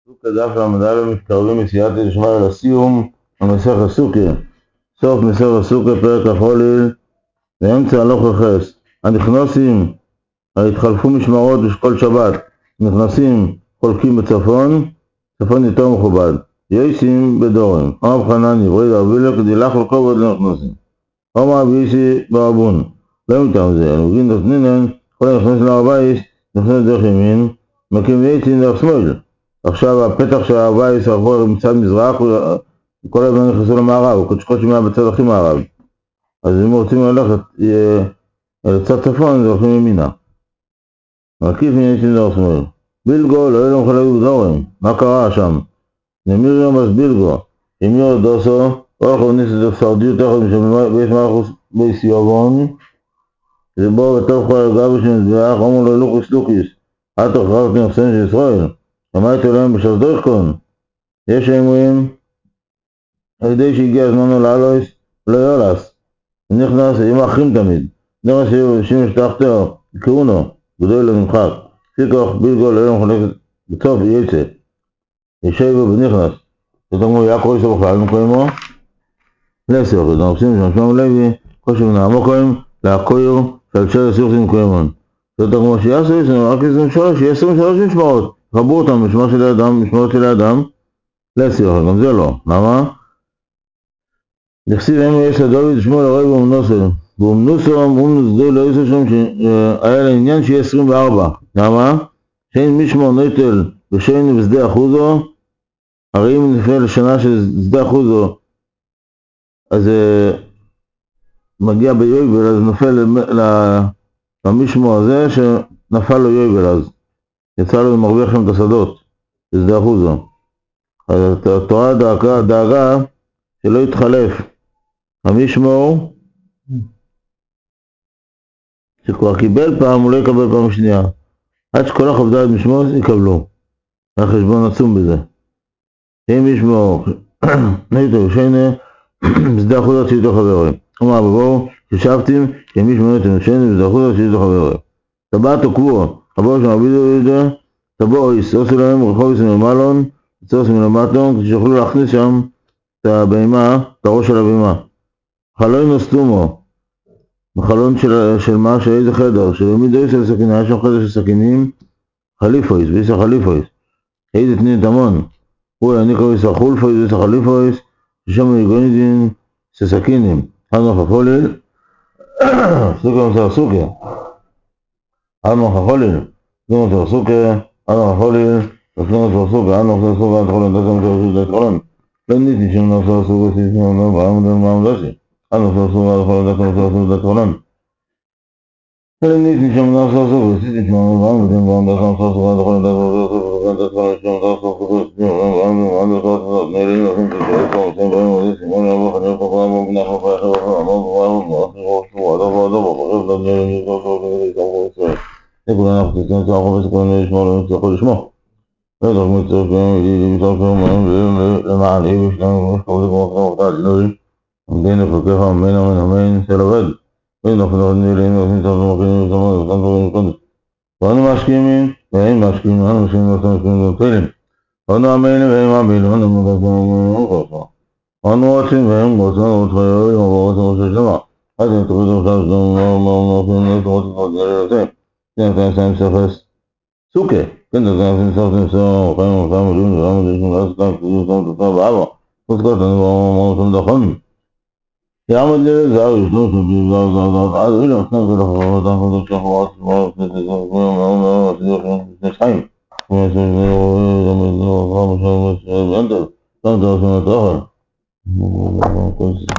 סוכה דף למדע מתקרבים מסייעתא דשמיא לסיום המסכת סוכה. סוף מסכת סוכה פרק החוליל באמצע הלוך וחס. הנכנסים התחלפו משמרות כל שבת. נכנסים חולקים בצפון, צפון יותר מכובד. יייסים בדורם. רב חנן יבריד אבילק דילך לכובד לנכנסים. רמא אביסי ברבון. לא מטעם זה, הנוגין תתנינן, כל הנכנס להרבייס, נכנס דרך ימין, מקים יייסים דרך שמאל. עכשיו הפתח של ההרבייס עבור מצד מזרח, כל הזמן נכנסו למערב, קודשקות שמיה בצד הכי מערב. אז אם רוצים ללכת לצד צפון, זה הולכים ימינה. מקיף יייסים דרך שמאל. בילגו לא יהיה מחלק בדורם. מה קרה שם? נמיריום אז בילגו. ימיור דוסו, אורך וניסו דרך סרדיות תחת משל בית מלכוס בייס יובון. זה בו וטוב כל הגבי שנזבח, אומר לו לוקוס לוקיס. אל תוכרח כנכסן של ישראל. אמרתי להם בשלדויכון. יש אמורים, על ידי שהגיע הזמנו לאלויס, לא יולס. נכנס, הם אחרים תמיד. נכנס שימש תחתו, קראונו, גדול לממחק. פיקוח בילגו לא יהיה מחלקת בטוב יצא. ישבו ונכנס. זאת אומרת, יעקב יש לו בכלל, נקראימו. לסך, אנחנו עושים שמשמעו לוי, כל שבנה עמוקוים, להקויר, פלצ'ר סיוכסים נקראימון. זאת אומרת, שיעשו יש לנו רק 23, שיהיה 23 משמעות. חברו אותם משמעות של האדם, משמעות של האדם. לסך, גם זה לא. למה? נכסיב אמו יש לדוד שמו לרוי באומנוסו. באומנוסו, אומנוס דו לא יעשו שם שהיה לעניין שיהיה 24. למה? שאין משמור נטל ושאין בשדה אחוזו, הרי אם נפנה לשנה של שדה אחוזו, אז מגיע ביובל, אז נופל למשמור הזה שנפל לו יובל, אז יצא לו ומרוויח שם את השדות, בשדה אחוזו. אז התורה דאגה שלא יתחלף המשמור, שכבר קיבל פעם, הוא לא יקבל פעם שנייה. עד שכל החבדה את משמור יקבלו. היה חשבון עצום בזה. אם ישמור, נטו, שיינה, בשדה אחוזו צייתו חברי. אמר בבואו, ששבתם, אם ישמור נטו, שיינה, בשדה אחוזו צייתו חברי. טבעת או קבוע, חבור שמרבידו ידע, טבוע יסעוסו להם, רחוב יסעו מלון, יסעוסו מלמטון, כשיוכלו להכניס שם את הבהמה, את הראש של הבהמה. חלון נוסטומו, בחלון של מה, של איזה חדר, שלמידו יסע לסכינים, היה שם חדר של סכינים, חליפויס, ויסע חליפויס, איזה תנין תמון, הוא יעניק לו ויסע חולפויס, ויסע חליפויס, ששם יגונידין ססקינים, עד מחחוליל, סוקר מסר סוקר, עד מחחוליל, סוקר מסר סוקר, עד מחחוליל, סוקר מסר סוקר, עד מחחוליל, סוקר עד חולין, דקה מסר סוקר, דקה חולין, לא ניתי שם נסר סוקר, סיסים אמנם, ועמד דשי, עד מחחוליל, סוקר עד חולין, דקה מסר סוקר, דקה חולין, לא ניתי שם נסר סוקר, סיסים אמנם, ועמד דקה מסר סוקר, עד חולין, דקה מסר סוקר, דקה חולין, שם נסר סוקר, סיסים אמנם, ועמד דקה מסר סוקר, נעלים לכם תשאיר פה, מסיים בהם וזה, סימון יבוא, חניר פה, פעם בנח מפרח ובחר, אמר פעם, ואחר ראש עדו, חרב לדברים, נזכר סוקר, יסמכו ישראל. נקול אנחנו תצטן צער חופש, כהן לשמור, לא נצטרכו לשמור. ודרך מצטרך כהן, יביסר כהן, למען איבש לנו, ומשקור זה כמו אחר וחתת שינוי, עמדין לחלקך, אמן אמן אמן, של עובד. ונפנור נהלים, ונפנור נהלים, ונפנור נהלים, ונפנור ואנו משקיעים, והם משקיעים, ואנו משקיעים, ואנו משקיעים, ואנו אמינו, והם אמינו, ואנו רוצים, והם רוצים, ואנו רוצים שלמה. אז הם תוריד עכשיו, סוכה, כן, זה גם סוף חיים ופעם עולים, ורם עולים, ואז כאן כזו סתם תוצאה באבא. חוץ כל תנו, אמרו שם דחון. יעמד לי לזהר, ישנו שבי, אז אילו, סתם זה לחברות, אנחנו זה שחורת, שמור, כנסת, מאוד, עשידו שם, שני שחיים. כמו שזה, גם זה, רם שם, ואנטל, סתם זה עושים את האוכל.